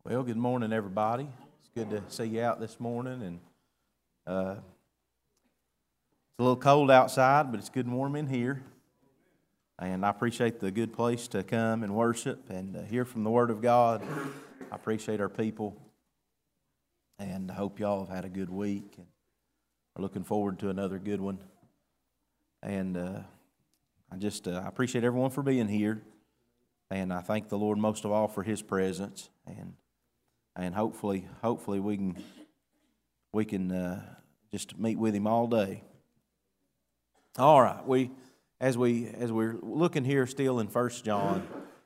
Well, good morning, everybody. It's good to see you out this morning, and it's a little cold outside, but it's good and warm in here. And I appreciate the good place to come and worship and hear from the Word of God. I appreciate our people, and I hope y'all have had a good week and are looking forward to another good one. And I appreciate everyone for being here, and I thank the Lord most of all for His presence. And hopefully we can just meet with Him all day. All right, as we're looking here still in 1 John,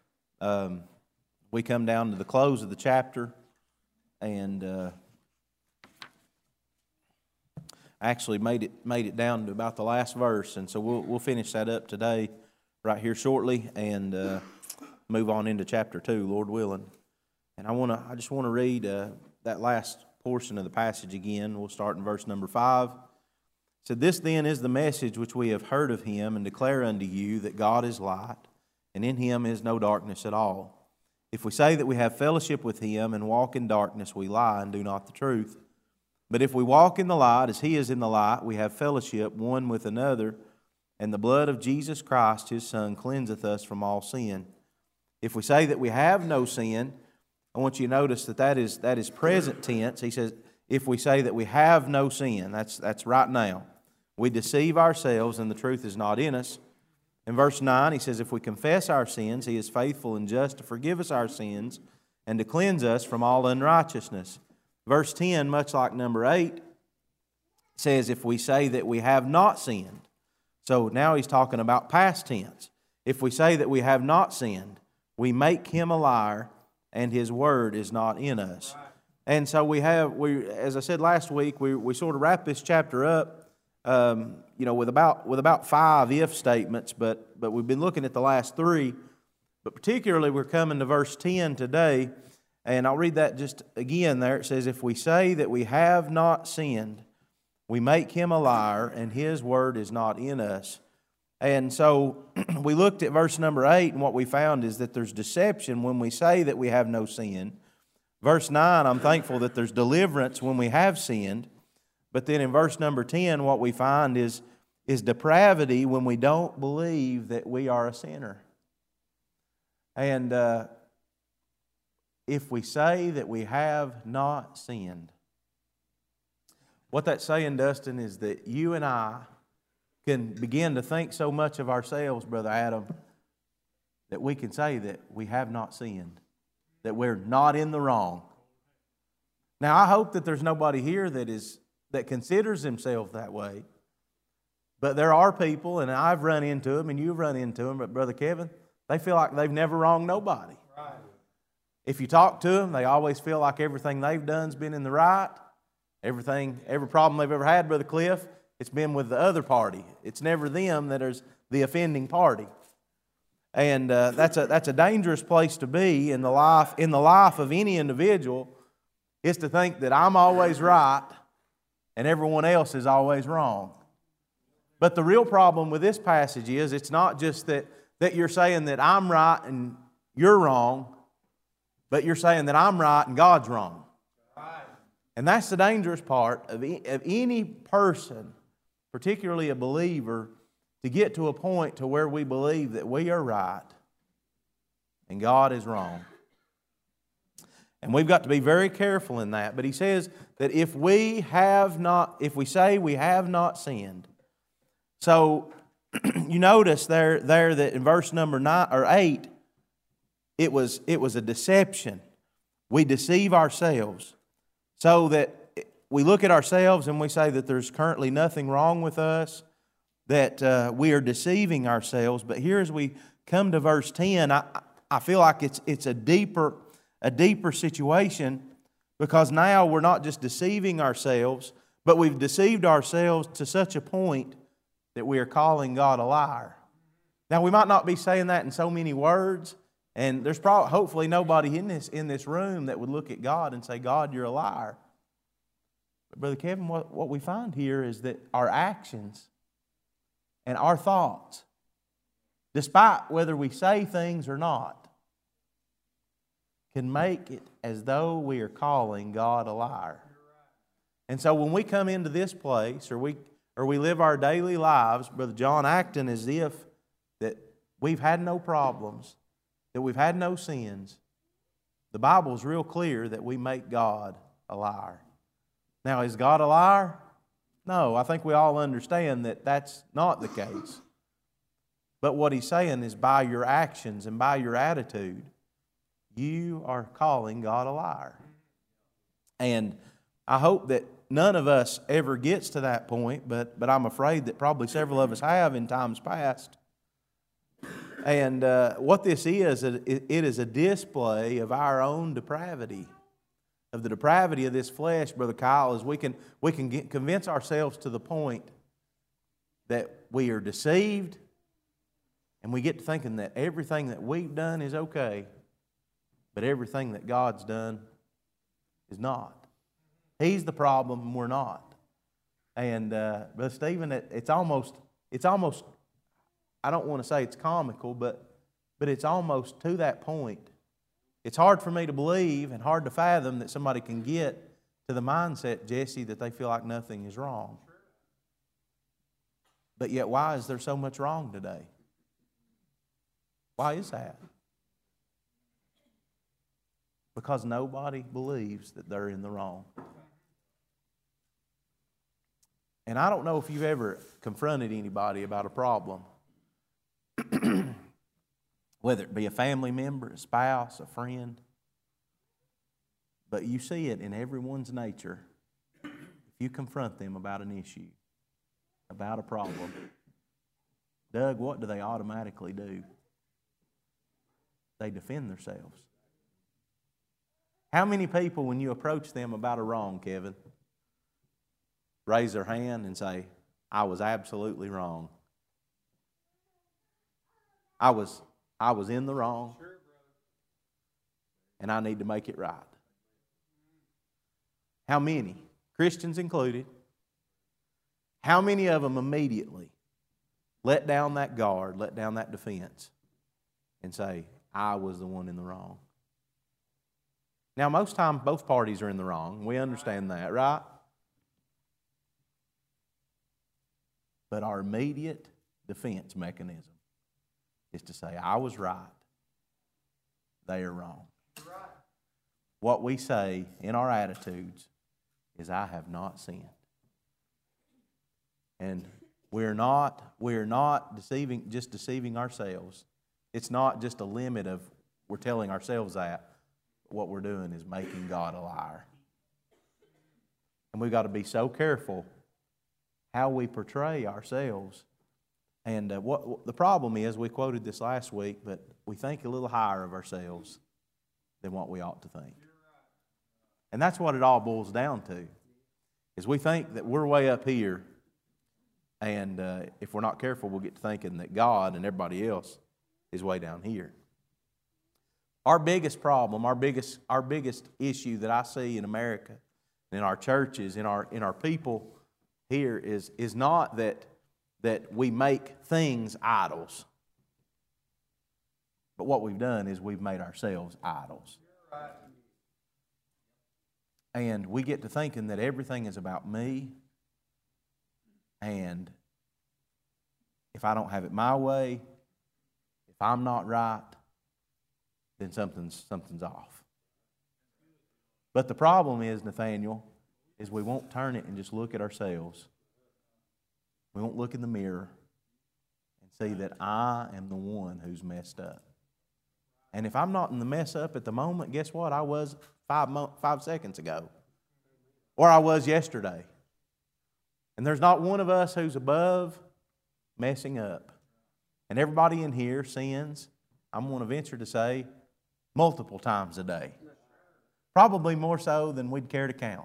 we come down to the close of the chapter, and actually made it down to about the last verse, and so we'll finish that up today, right here shortly, and move on into chapter 2, Lord willing. And I just want to read that last portion of the passage again. We'll start in verse number 5. It said, "This then is the message which we have heard of Him, and declare unto you that God is light, and in Him is no darkness at all. If we say that we have fellowship with Him and walk in darkness, we lie and do not the truth. But if we walk in the light as He is in the light, we have fellowship one with another, and the blood of Jesus Christ, His Son, cleanseth us from all sin. If we say that we have no sin," I want you to notice that is present tense. He says, if we say that we have no sin, that's right now. We deceive ourselves and the truth is not in us. In verse 9, he says, if we confess our sins, He is faithful and just to forgive us our sins and to cleanse us from all unrighteousness. Verse 10, much like number 8, says, if we say that we have not sinned. So now he's talking about past tense. If we say that we have not sinned, we make Him a liar, and His word is not in us. And so we as I said last week, we sort of wrap this chapter up, with about 5 if statements, but we've been looking at the last 3. But particularly we're coming to verse 10 today, and I'll read that just again there. It says, if we say that we have not sinned, we make Him a liar, and His word is not in us. And so we looked at verse number 8, and what we found is that there's deception when we say that we have no sin. Verse 9, I'm thankful that there's deliverance when we have sinned. But then in verse number 10, what we find is depravity when we don't believe that we are a sinner. And if we say that we have not sinned, what that's saying, Dustin, is that you and I can begin to think so much of ourselves, Brother Adam, that we can say that we have not sinned, that we're not in the wrong. Now, I hope that there's nobody here that considers himself that way, but there are people, and I've run into them, and you've run into them, but Brother Kevin, they feel like they've never wronged nobody. Right. If you talk to them, they always feel like everything they've done's been in the right. Every problem they've ever had, Brother Cliff, it's been with the other party. It's never them that is the offending party. And that's a dangerous place to be in the life of any individual, is to think that I'm always right and everyone else is always wrong. But the real problem with this passage is it's not just that you're saying that I'm right and you're wrong, but you're saying that I'm right and God's wrong. And that's the dangerous part of any person, particularly a believer, to get to a point to where we believe that we are right and God is wrong. And we've got to be very careful in that. But he says that if we say we have not sinned. So you notice there that in verse number 9 or 8, it was a deception. We deceive ourselves, so that we look at ourselves and we say that there's currently nothing wrong with us, that we are deceiving ourselves. But here as we come to verse 10, I feel like it's a deeper situation, because now we're not just deceiving ourselves, but we've deceived ourselves to such a point that we are calling God a liar. Now, we might not be saying that in so many words, and there's hopefully nobody in this room that would look at God and say, God, you're a liar. But Brother Kevin, what we find here is that our actions and our thoughts, despite whether we say things or not, can make it as though we are calling God a liar. And so when we come into this place or we live our daily lives, Brother John, acting as if that we've had no problems, that we've had no sins, the Bible's real clear that we make God a liar. Now, is God a liar? No, I think we all understand that that's not the case. But what He's saying is by your actions and by your attitude, you are calling God a liar. And I hope that none of us ever gets to that point, but I'm afraid that probably several of us have in times past. And what this is, it is a display of our own depravity, of the depravity of this flesh, Brother Kyle, is we can convince ourselves to the point that we are deceived, and we get to thinking that everything that we've done is okay, but everything that God's done is not. He's the problem, and we're not. And Brother Stephen, it's almost, I don't want to say it's comical, but it's almost to that point. It's hard for me to believe and hard to fathom that somebody can get to the mindset, Jesse, that they feel like nothing is wrong. But yet, why is there so much wrong today? Why is that? Because nobody believes that they're in the wrong. And I don't know if you've ever confronted anybody about a problem, whether it be a family member, a spouse, a friend, but you see it in everyone's nature. If you confront them about an issue, about a problem, Doug, what do they automatically do? They defend themselves. How many people, when you approach them about a wrong, Kevin, raise their hand and say, I was absolutely wrong. I was in the wrong, and I need to make it right. How many, Christians included, how many of them immediately let down that guard, let down that defense, and say, I was the one in the wrong? Now, most times, both parties are in the wrong. We understand that, right? But our immediate defense mechanism is to say, I was right, they are wrong. What we say in our attitudes is, I have not sinned. And we're not deceiving ourselves. It's not just a limit of we're telling ourselves that. What we're doing is making God a liar. And we've got to be so careful how we portray ourselves. And what the problem is, we quoted this last week, but we think a little higher of ourselves than what we ought to think. And that's what it all boils down to, is we think that we're way up here, and if we're not careful, we'll get to thinking that God and everybody else is way down here. Our biggest problem, our biggest issue that I see in America, in our churches, in our people here is not that we make things idols. But what we've done is we've made ourselves idols. And we get to thinking that everything is about me. And if I don't have it my way, if I'm not right, then something's off. But the problem is, Nathaniel, is we won't turn it and just look at ourselves. We won't look in the mirror and see that I am the one who's messed up. And if I'm not in the mess up at the moment, guess what? I was 5 seconds ago. Or I was yesterday. And there's not one of us who's above messing up. And everybody in here sins, I'm going to venture to say, multiple times a day. Probably more so than we'd care to count.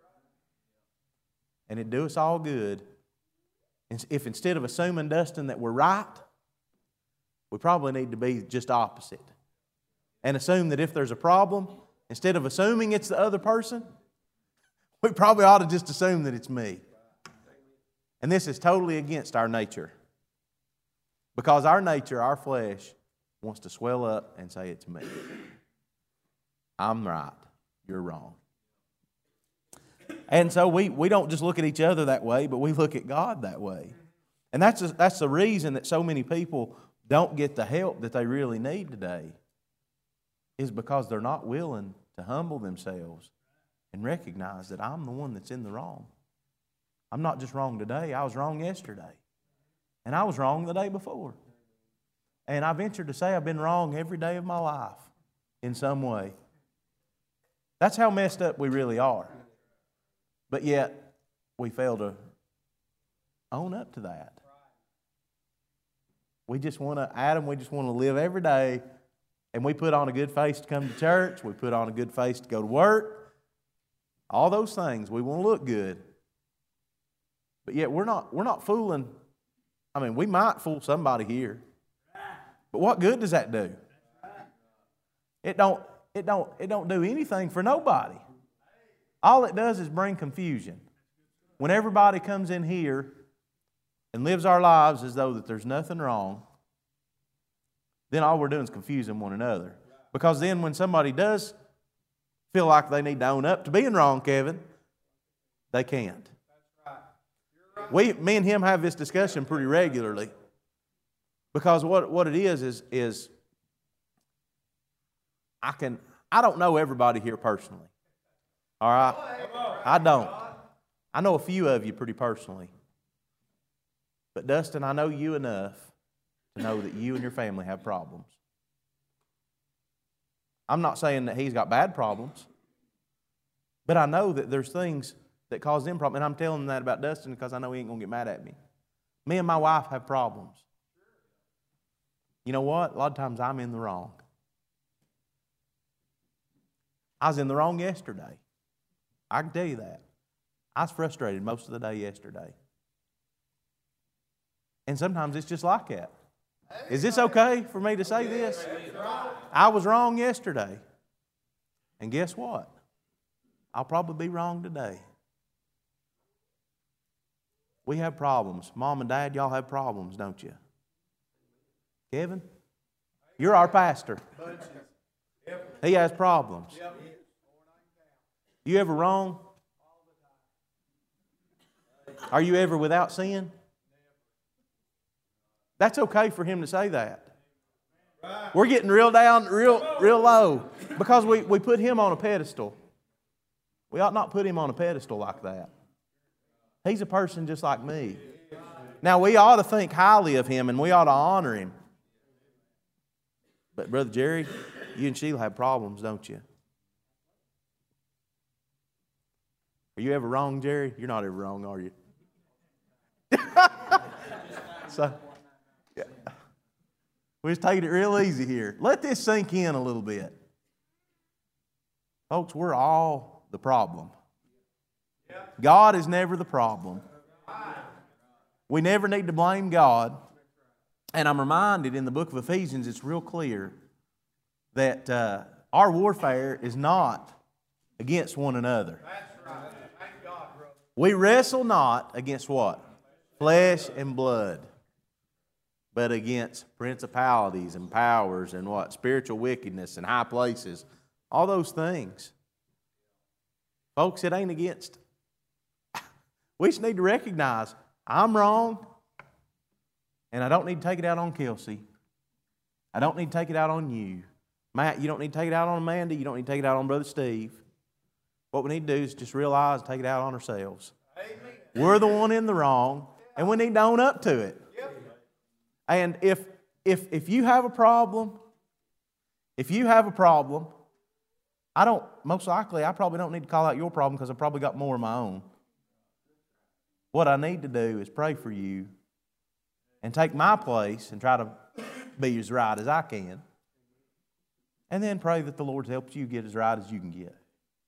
And it'd do us all good if instead of assuming, Dustin, that we're right, we probably need to be just opposite. And assume that if there's a problem, instead of assuming it's the other person, we probably ought to just assume that it's me. And this is totally against our nature. Because our nature, our flesh, wants to swell up and say it's me. I'm right, you're wrong. And so we don't just look at each other that way, but we look at God that way. And that's the reason that so many people don't get the help that they really need today, is because they're not willing to humble themselves and recognize that I'm the one that's in the wrong. I'm not just wrong today, I was wrong yesterday. And I was wrong the day before. And I venture to say I've been wrong every day of my life in some way. That's how messed up we really are. But yet, we fail to own up to that. We just want to live every day, and we put on a good face to come to church. We put on a good face to go to work. All those things. We want to look good. But yet, we're not fooling. I mean, we might fool somebody here. But what good does that do? It don't do anything for nobody. All it does is bring confusion. When everybody comes in here and lives our lives as though that there's nothing wrong, then all we're doing is confusing one another. Because then when somebody does feel like they need to own up to being wrong, Kevin, they can't. Me and him have this discussion pretty regularly. Because what it is I don't know everybody here personally. All right? I don't. I know a few of you pretty personally. But Dustin, I know you enough to know that you and your family have problems. I'm not saying that he's got bad problems, but I know that there's things that cause them problems. And I'm telling him that about Dustin because I know he ain't going to get mad at me. Me and my wife have problems. You know what? A lot of times I'm in the wrong. I was in the wrong yesterday. I can tell you that. I was frustrated most of the day yesterday. And sometimes it's just like that. Is this okay for me to say this? I was wrong yesterday. And guess what? I'll probably be wrong today. We have problems. Mom and Dad, y'all have problems, don't you? Kevin, you're our pastor. He has problems. You ever wrong? Are you ever without sin? That's okay for him to say that. We're getting real down, real low, because we put him on a pedestal. We ought not put him on a pedestal like that. He's a person just like me. Now, we ought to think highly of him and we ought to honor him. But Brother Jerry, you and Sheila have problems, don't you? Are you ever wrong, Jerry? You're not ever wrong, are you? So, yeah. We're just taking it real easy here. Let this sink in a little bit. Folks, we're all the problem. God is never the problem. We never need to blame God. And I'm reminded in the book of Ephesians, it's real clear that our warfare is not against one another. We wrestle not against what? Flesh and blood, but against principalities and powers and what? Spiritual wickedness and high places. All those things. Folks, it ain't against. We just need to recognize I'm wrong, and I don't need to take it out on Kelsey. I don't need to take it out on you. Matt, you don't need to take it out on Amanda. You don't need to take it out on Brother Steve. What we need to do is just realize, take it out on ourselves. Amen. We're the one in the wrong, and we need to own up to it. Yep. And if you have a problem, most likely I probably don't need to call out your problem because I've probably got more of my own. What I need to do is pray for you and take my place and try to be as right as I can. And then pray that the Lord helps you get as right as you can get.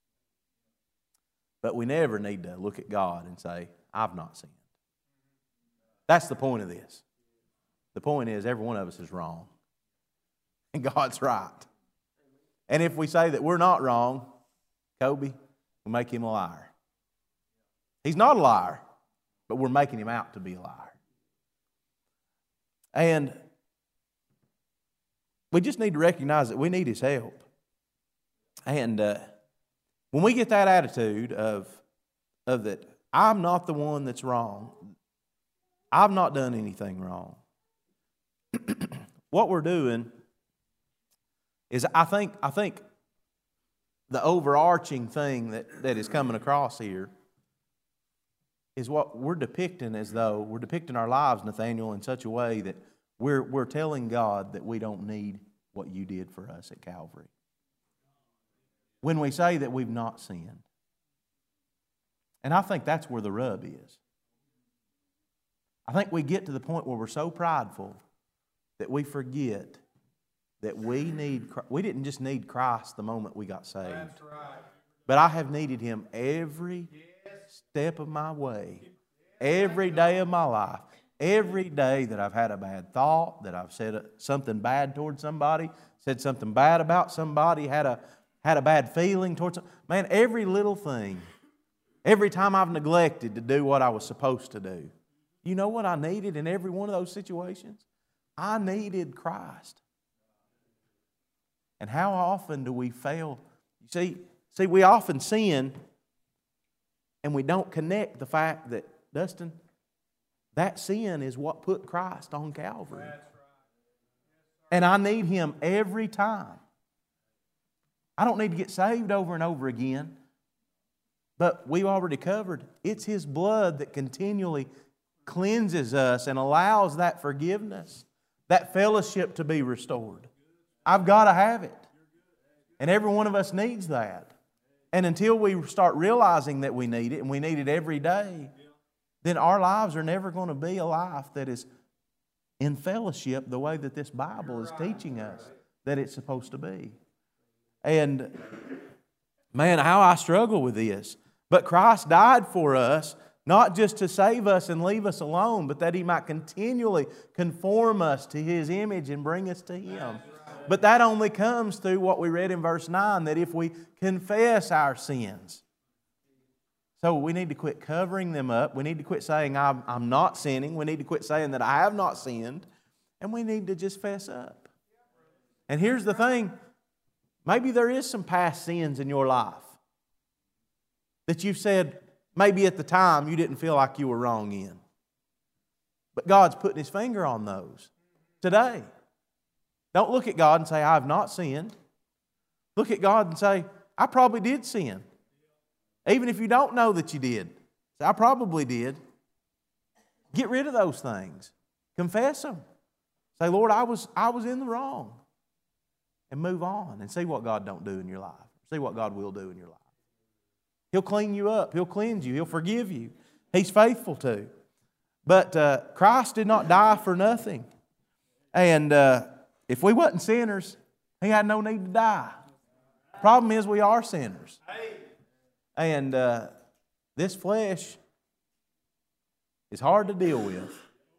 But we never need to look at God and say, I've not sinned. That's the point of this. The point is every one of us is wrong. And God's right. And if we say that we're not wrong, Kobe, we make him a liar. He's not a liar, but we're making him out to be a liar. And we just need to recognize that we need his help. And when we get that attitude of that, I'm not the one that's wrong, I've not done anything wrong, what we're doing is I think the overarching thing that is coming across here is what we're depicting, as though we're depicting our lives, Nathaniel, in such a way that we're telling God that we don't need what you did for us at Calvary. When we say that we've not sinned. And I think that's where the rub is. I think we get to the point where we're so prideful that we forget that we didn't just need Christ the moment we got saved. That's right. But I have needed Him every step of my way, every day of my life, every day that I've had a bad thought, that I've said something bad towards somebody, said something bad about somebody, had a bad feeling towards somebody. Man, every little thing, every time I've neglected to do what I was supposed to do. You know what I needed in every one of those situations? I needed Christ. And how often do we fail? See, we often sin and we don't connect the fact that, Dustin, that sin is what put Christ on Calvary. And I need Him every time. I don't need to get saved over and over again. But we've already covered, it's His blood that continually cleanses us and allows that forgiveness, that fellowship to be restored. I've got to have it. And every one of us needs that. And until we start realizing that we need it, and we need it every day, then our lives are never going to be a life that is in fellowship the way that this Bible is teaching us that it's supposed to be. And man, how I struggle with this. But Christ died for us, not just to save us and leave us alone, but that He might continually conform us to His image and bring us to Him. But that only comes through what we read in verse 9, that if we confess our sins. So we need to quit covering them up. We need to quit saying, I'm not sinning. We need to quit saying that I have not sinned. And we need to just fess up. And here's the thing. Maybe there is some past sins in your life that you've said, maybe at the time you didn't feel like you were wrong in. But God's putting His finger on those today. Don't look at God and say, I have not sinned. Look at God and say, I probably did sin. Even if you don't know that you did. Say, I probably did. Get rid of those things. Confess them. Say, Lord, I was in the wrong. And move on and see what God don't do in your life. See what God will do in your life. He'll clean you up. He'll cleanse you. He'll forgive you. He's faithful to. But Christ did not die for nothing. And if we wasn't sinners, He had no need to die. Problem is we are sinners. And this flesh is hard to deal with.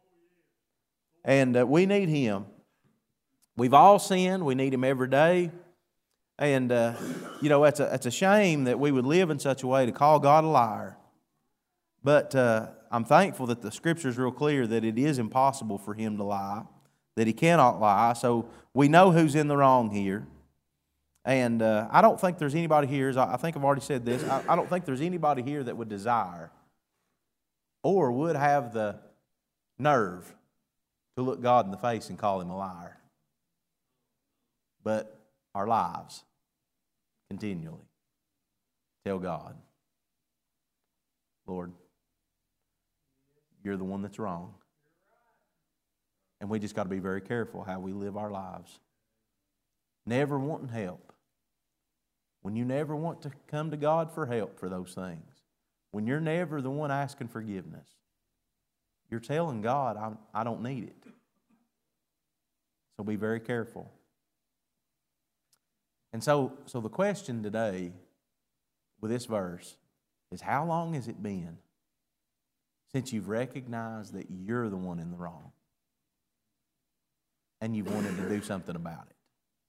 And we need Him. We've all sinned. We need Him every day. And, it's a shame that we would live in such a way to call God a liar. But I'm thankful that the Scripture is real clear that it is impossible for Him to lie, that He cannot lie. So we know who's in the wrong here. And I don't think there's anybody here, I think I've already said this, I don't think there's anybody here that would desire or would have the nerve to look God in the face and call Him a liar. But our lives continually tell God, Lord, You're the one that's wrong. And we just got to be very careful how we live our lives. Never wanting help. When you never want to come to God for help for those things. When you're never the one asking forgiveness. You're telling God, I don't need it. So be very careful. And so the question today with this verse is, how long has it been since you've recognized that you're the one in the wrong and you've wanted to do something about it?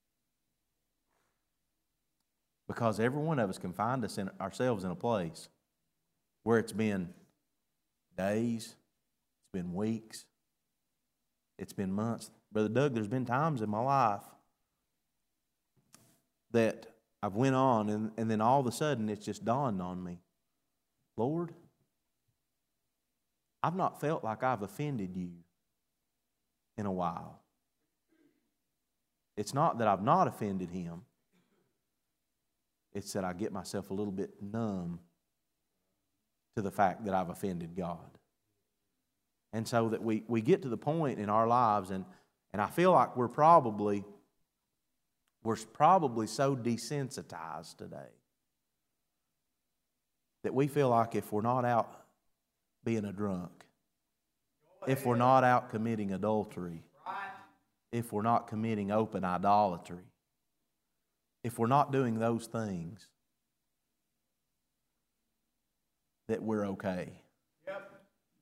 Because every one of us can find ourselves in a place where it's been days, it's been weeks, it's been months. Brother Doug, there's been times in my life that I've went on, and then all of a sudden it's just dawned on me, Lord, I've not felt like I've offended you in a while. It's not that I've not offended him. It's that I get myself a little bit numb to the fact that I've offended God. And so that we get to the point in our lives, and I feel like we're probably so desensitized today that we feel like if we're not out being a drunk, if we're not out committing adultery, if we're not committing open idolatry, if we're not doing those things, that we're okay. Yep.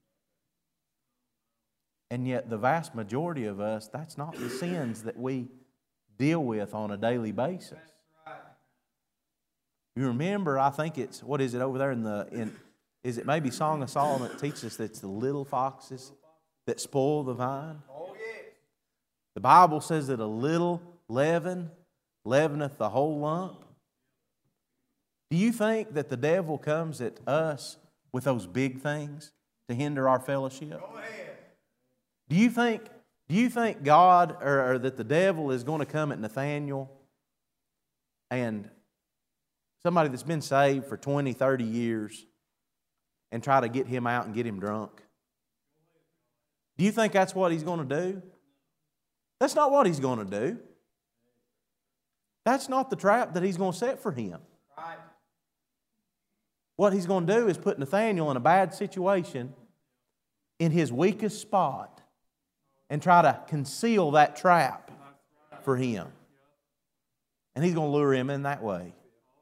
And yet the vast majority of us, that's not the sins that we deal with on a daily basis. Right. You remember, I think it's, what is it over there is it maybe Song of Solomon that teaches us that it's the little foxes that spoil the vine? Oh, yeah. The Bible says that a little leaven leaveneth the whole lump. Do you think that the devil comes at us with those big things to hinder our fellowship? Go ahead. Do you think God or that the devil is going to come at Nathaniel and somebody that's been saved for 20, 30 years and try to get him out and get him drunk? Do you think that's what he's going to do? That's not what he's going to do. That's not the trap that he's going to set for him. Right. What he's going to do is put Nathaniel in a bad situation in his weakest spot and try to conceal that trap for him. And he's going to lure him in that way.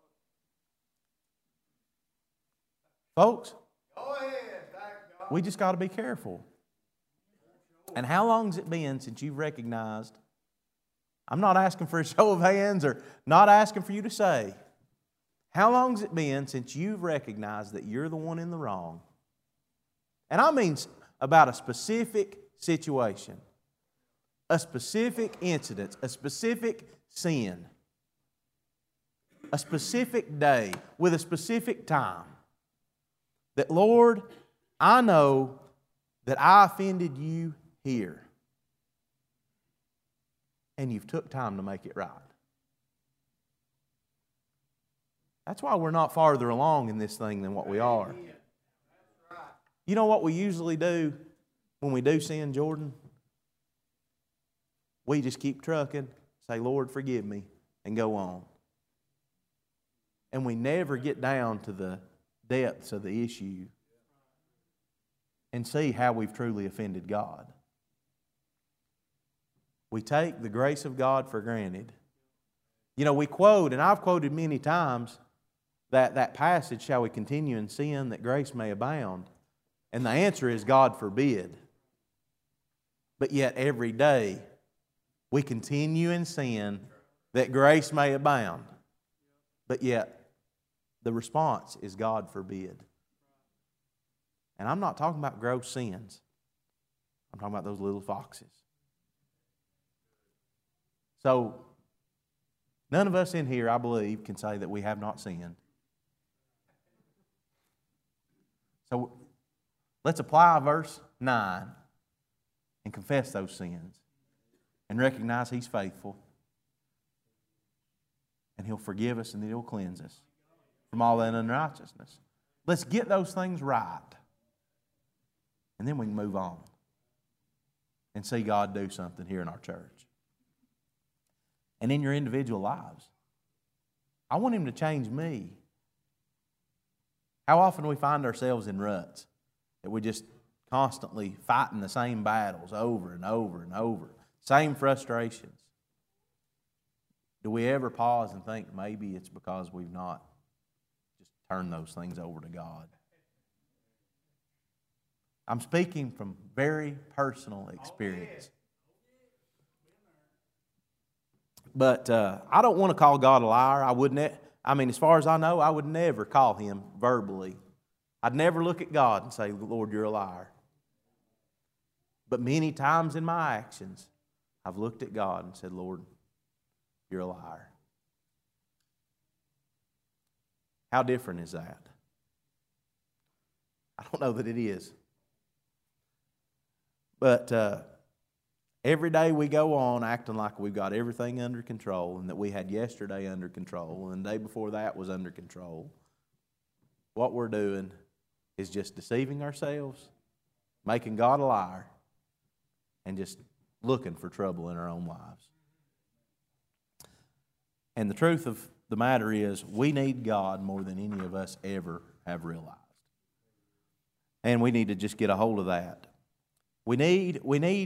Folks, we just got to be careful. And how long's it been since you've recognized, I'm not asking for a show of hands or not asking for you to say, how long's it been since you've recognized that you're the one in the wrong? And I mean about a specific situation, a specific incident, a specific sin, a specific day with a specific time. That, Lord, I know that I offended you here. And you've took time to make it right. That's why we're not farther along in this thing than what we are. You know what we usually do when we do sin, Jordan? We just keep trucking, say, Lord, forgive me, and go on. And we never get down to the depths of the issue and see how we've truly offended God. We take the grace of God for granted. You know, we quote, and I've quoted many times, that passage, shall we continue in sin that grace may abound? And the answer is God forbid. But yet every day we continue in sin that grace may abound. But yet the response is God forbid. And I'm not talking about gross sins. I'm talking about those little foxes. So, none of us in here, I believe, can say that we have not sinned. So, let's apply verse 9 and confess those sins and recognize He's faithful. And He'll forgive us and He'll cleanse us from all that unrighteousness. Let's get those things right. And then we can move on and see God do something here in our church. And in your individual lives. I want Him to change me. How often we find ourselves in ruts that we just constantly fighting the same battles over and over and over, same frustrations. Do we ever pause and think maybe it's because we've not just turned those things over to God? I'm speaking from very personal experience. But I don't want to call God a liar. I wouldn't. I mean, as far as I know, I would never call Him verbally. I'd never look at God and say, Lord, you're a liar. But many times in my actions, I've looked at God and said, Lord, you're a liar. How different is that? I don't know that it is. But every day we go on acting like we've got everything under control and that we had yesterday under control and the day before that was under control. What we're doing is just deceiving ourselves, making God a liar, and just looking for trouble in our own lives. And the truth of the matter is, we need God more than any of us ever have realized. And we need to just get a hold of that. We need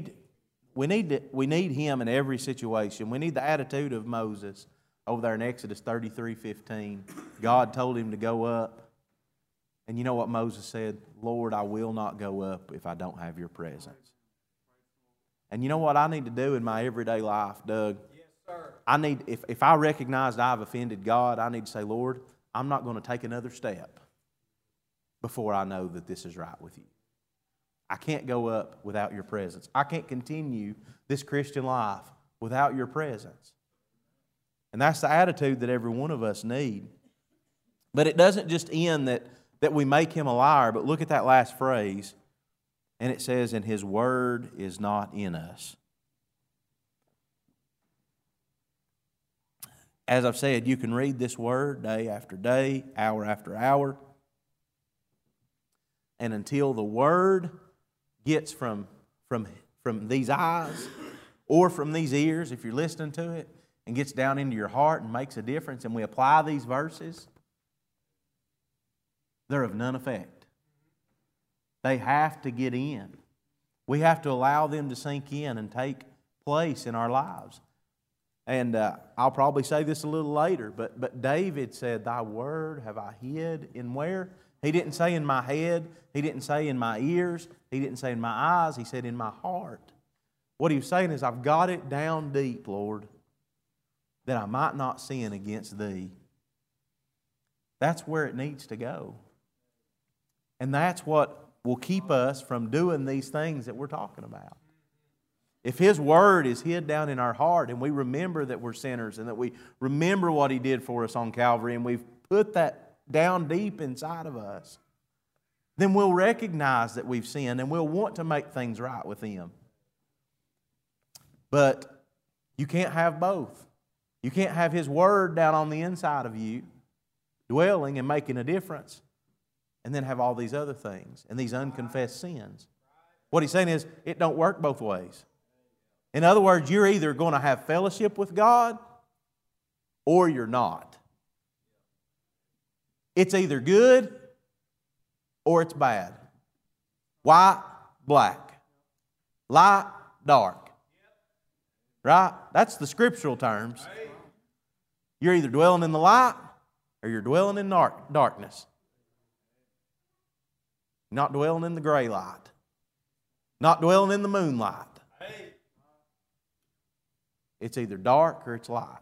Him in every situation. We need the attitude of Moses over there in Exodus 33:15. God told him to go up. And you know what Moses said? Lord, I will not go up if I don't have your presence. And you know what I need to do in my everyday life, Doug? Yes, sir. I need, if I recognize that I've offended God, I need to say, Lord, I'm not going to take another step before I know that this is right with you. I can't go up without your presence. I can't continue this Christian life without your presence. And that's the attitude that every one of us need. But it doesn't just end that we make him a liar, but look at that last phrase, and it says, and his word is not in us. As I've said, you can read this word day after day, hour after hour, and until the word gets from these eyes or from these ears, if you're listening to it, and gets down into your heart and makes a difference, and we apply these verses, they're of none effect. They have to get in. We have to allow them to sink in and take place in our lives. And I'll probably say this a little later, but David said, thy word have I hid in where? He didn't say in my head. He didn't say in my ears. He didn't say in my eyes. He said in my heart. What he was saying is, I've got it down deep, Lord, that I might not sin against thee. That's where it needs to go. And that's what will keep us from doing these things that we're talking about. If His Word is hid down in our heart and we remember that we're sinners and that we remember what He did for us on Calvary and we've put that down deep inside of us, then we'll recognize that we've sinned and we'll want to make things right with Him. But you can't have both. You can't have His Word down on the inside of you, dwelling and making a difference, and then have all these other things and these unconfessed sins. What he's saying is, it don't work both ways. In other words, you're either going to have fellowship with God or you're not. It's either good or it's bad. White, black. Light, dark. Right? That's the scriptural terms. You're either dwelling in the light or you're dwelling in darkness. Not dwelling in the gray light. Not dwelling in the moonlight. It's either dark or it's light.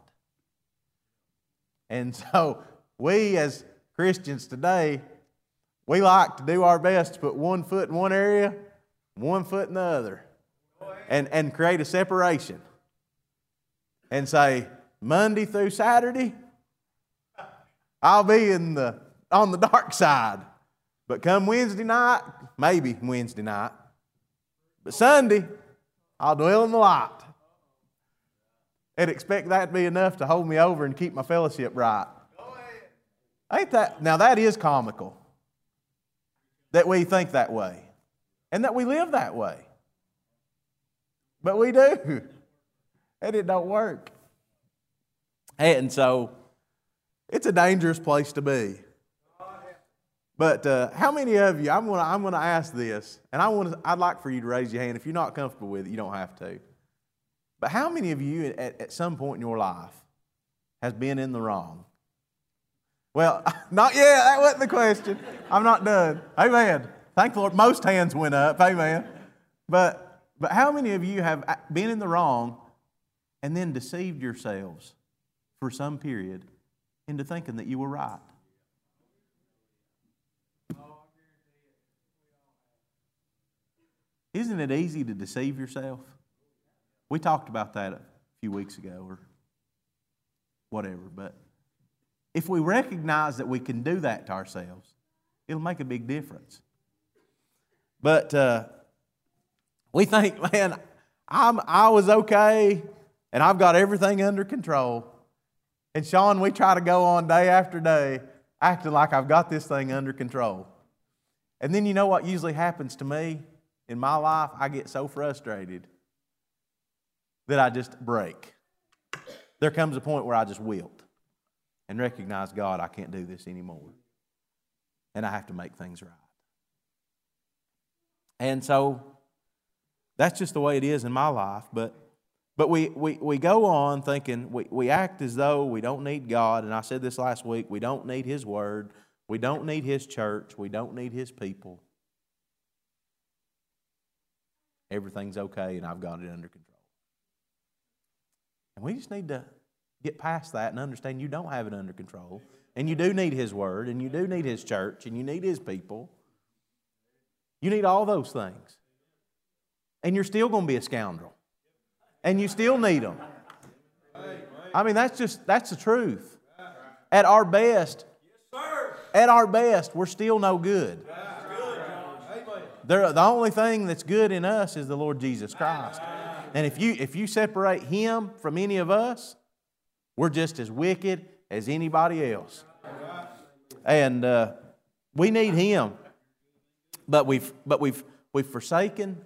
And so we as Christians today, we like to do our best to put one foot in one area, one foot in the other, and create a separation. And say, Monday through Saturday, I'll be on the dark side. But come Wednesday night, maybe Wednesday night, but Sunday, I'll dwell in the light. And expect that to be enough to hold me over and keep my fellowship right. Ain't that? Now that is comical. That we think that way. And that we live that way. But we do. And it don't work. And so, it's a dangerous place to be. But how many of you, I'm going to ask this, and I'd like for you to raise your hand. If you're not comfortable with it, you don't have to. But how many of you at some point in your life has been in the wrong? Well, not yet. That wasn't the question. I'm not done. Amen. Thank the Lord. Most hands went up. Amen. But how many of you have been in the wrong and then deceived yourselves for some period into thinking that you were right? Isn't it easy to deceive yourself? We talked about that a few weeks ago or whatever, but if we recognize that we can do that to ourselves, it'll make a big difference. But we think, man, I was okay, and I've got everything under control. And Sean, we try to go on day after day acting like I've got this thing under control. And then you know what usually happens to me in my life? I get so frustrated that I just break. There comes a point where I just wilt and recognize, God, I can't do this anymore. And I have to make things right. And so that's just the way it is in my life. But we go on thinking, we act as though we don't need God. And I said this last week, we don't need His Word. We don't need His church. We don't need His people. Everything's okay and I've got it under control. And we just need to get past that and understand you don't have it under control. And you do need His Word, and you do need His church, and you need His people. You need all those things. And you're still going to be a scoundrel. And you still need them. I mean, that's the truth. At our best, we're still no good. The only thing that's good in us is the Lord Jesus Christ. And if you separate Him from any of us, we're just as wicked as anybody else. And we need Him. But we've forsaken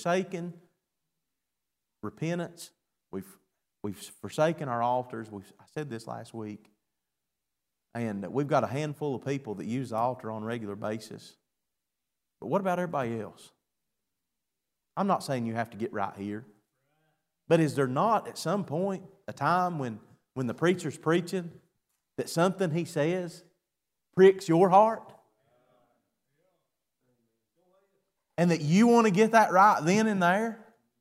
repentance. We've forsaken our altars. I said this last week. And we've got a handful of people that use the altar on a regular basis. But what about everybody else? I'm not saying you have to get right here. But is there not at some point a time when the preacher's preaching that something he says pricks your heart? And that you want to get that right then and there?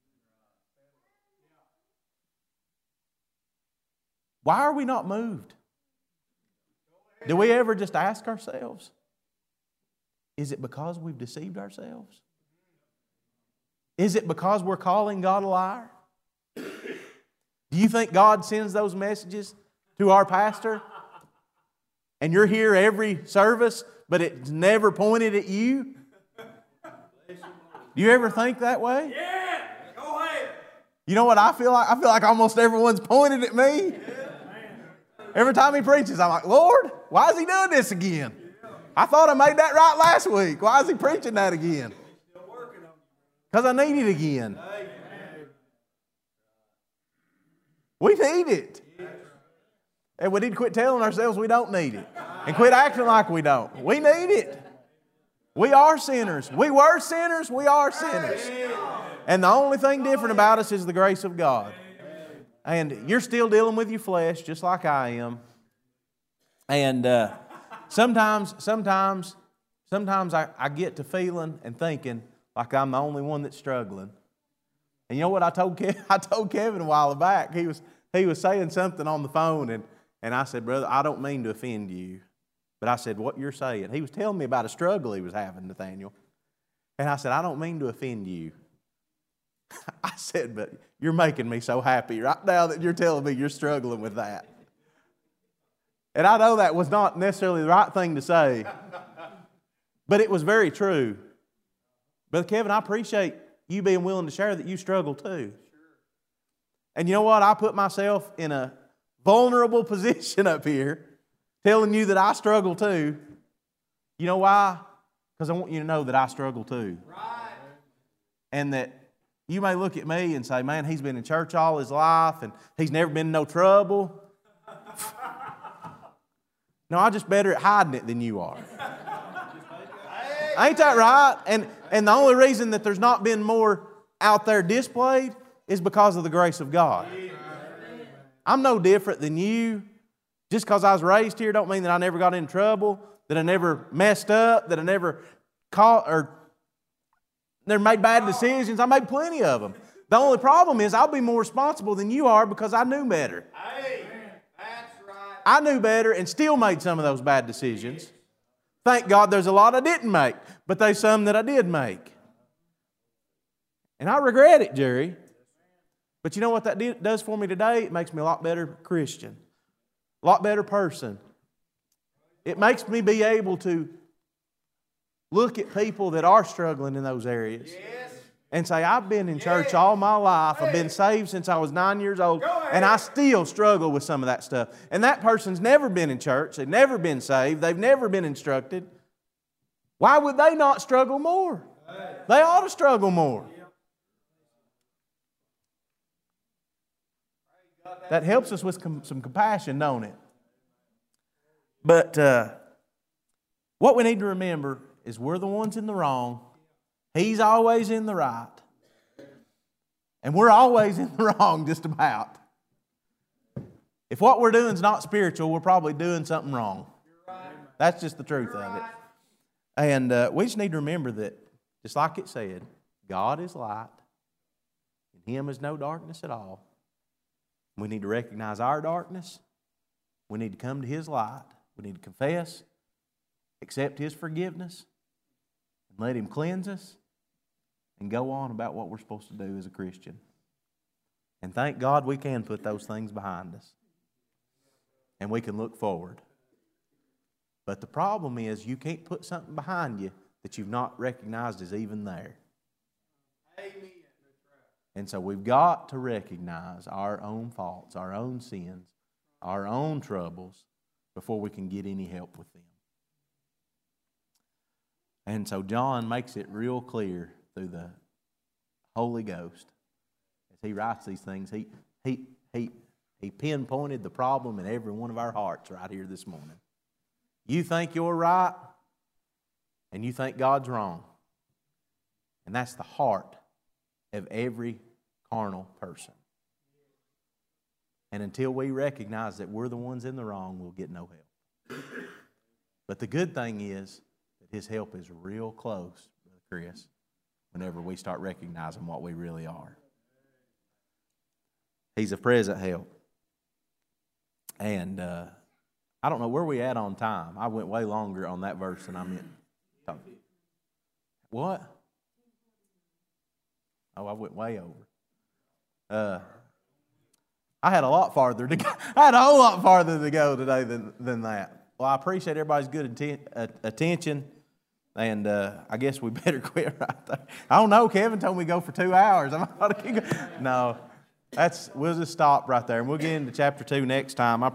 Why are we not moved? Do we ever just ask ourselves, is it because we've deceived ourselves? Is it because we're calling God a liar? Do you think God sends those messages to our pastor? And you're here every service, but it's never pointed at you? Do you ever think that way? Yeah, go ahead. You know what I feel like? I feel like almost everyone's pointed at me. Every time he preaches, I'm like, Lord, why is he doing this again? I thought I made that right last week. Why is he preaching that again? Because I need it again. We need it. And we need to quit telling ourselves we don't need it. And quit acting like we don't. We need it. We are sinners. We were sinners. We are sinners. And the only thing different about us is the grace of God. And you're still dealing with your flesh just like I am. And sometimes I get to feeling and thinking like I'm the only one that's struggling. And you know what I told Kevin a while back? He was saying something on the phone, and I said, brother, I don't mean to offend you. But I said, what you're saying. He was telling me about a struggle he was having, Nathaniel. And I said, I don't mean to offend you. I said, but you're making me so happy right now that you're telling me you're struggling with that. And I know that was not necessarily the right thing to say, but it was very true. Brother Kevin, I appreciate you being willing to share that you struggle too. And you know what? I put myself in a vulnerable position up here telling you that I struggle too. You know why? Because I want you to know that I struggle too. Right. And that you may look at me and say, man, he's been in church all his life and he's never been in no trouble. No, I'm just better at hiding it than you are. Ain't that right? And the only reason that there's not been more out there displayed is because of the grace of God. I'm no different than you. Just because I was raised here don't mean that I never got in trouble, that I never messed up, that I never caught or never made bad decisions. I made plenty of them. The only problem is I'll be more responsible than you are because I knew better. Hey, that's right. I knew better and still made some of those bad decisions. Thank God there's a lot I didn't make, but there's some that I did make. And I regret it, Jerry. But you know what that does for me today? It makes me a lot better Christian. A lot better person. It makes me be able to look at people that are struggling in those areas and say, I've been in church all my life. I've been saved since I was 9 years old, and I still struggle with some of that stuff. And that person's never been in church. They've never been saved. They've never been instructed. Why would they not struggle more? They ought to struggle more. That helps us with some compassion, don't it? But what we need to remember is we're the ones in the wrong. He's always in the right. And we're always in the wrong just about. If what we're doing is not spiritual, we're probably doing something wrong. That's just the truth of it. And we just need to remember that, just like it said, God is light. In Him is no darkness at all. We need to recognize our darkness. We need to come to His light. We need to confess, accept His forgiveness, and let Him cleanse us, and go on about what we're supposed to do as a Christian. And thank God we can put those things behind us. And we can look forward. But the problem is you can't put something behind you that you've not recognized as even there. Amen. And so we've got to recognize our own faults, our own sins, our own troubles before we can get any help with them. And so John makes it real clear through the Holy Ghost as he writes these things. He pinpointed the problem in every one of our hearts right here this morning. You think you're right, and you think God's wrong. And that's the heart of every carnal person. And until we recognize that we're the ones in the wrong, we'll get no help. But the good thing is that His help is real close, Brother Chris, whenever we start recognizing what we really are. He's a present help. And I don't know where we at on time. I went way longer on that verse than I meant. What? Oh, I went way over. I had a lot farther to go. I had a whole lot farther to go today than that. Well, I appreciate everybody's good attention, and I guess we better quit right there. I don't know. Kevin told me to go for 2 hours. No, we'll just stop right there, and we'll get into chapter 2 next time.